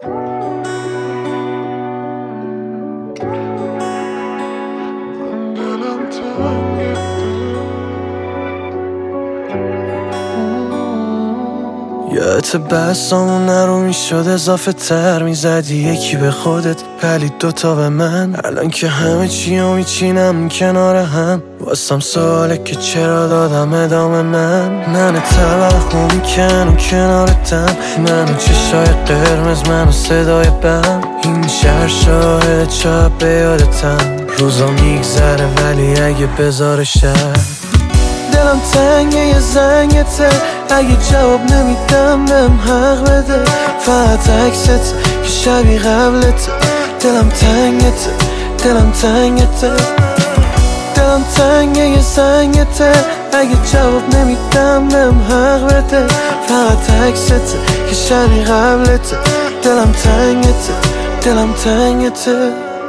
یادت بحثامون نرو میشد اضافه تر میزدی یکی به خودت پلید دوتا به من. الان که همه چیو میچینم کنار هم واسم سواله که چرا دادم ادامه من توهم میکنم کنارتم، منو چشای قرمز، منو صدای بم. این شهر شاهد شب به یادتم، روزا میگذره ولی اگه بذاره شب. دلم تنگه یه زنگته، اگه جواب نمیدم بهم حق بده. فقط عکست که شبیه قبلته. دلم تنگته، دلم تنگته، دلم تنگه یه زنگته، اگه جواب نمیدم بهم حق بده. فقط عکست که شبیه قبلته. دلم تنگته، دلم تنگته.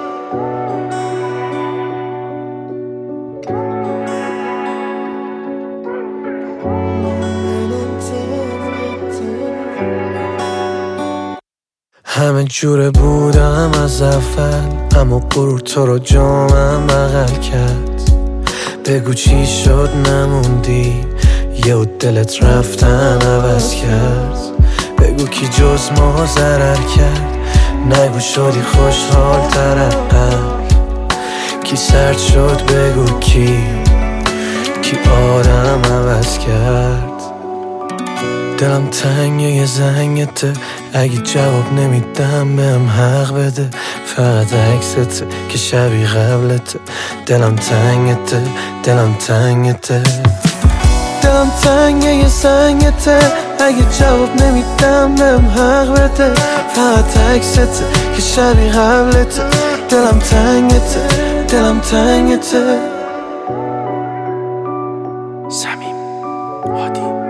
همه جوره بودم از اول، اما غرور تو رو جامم بغل کرد. بگو چی شد نموندی، یه دلت رفتن عوض کرد. بگو کی جز ما ضرر کرد، نگو شدی خوشحال تر از قبل. کی سرد شد بگو کی آدم عوض کرد. دلم تنگه یه زنگته، اگه جواب نمیدم بهم حق بده. فقط عکسته که شبیه قبلته. دلم تنگته، دلم تنگته، دلم تنگه یه زنگته، اگه جواب نمیدم بهم حق بده. فقط عکسته که شبیه قبلته. دلم تنگته، دلم تنگته. صمیم هادی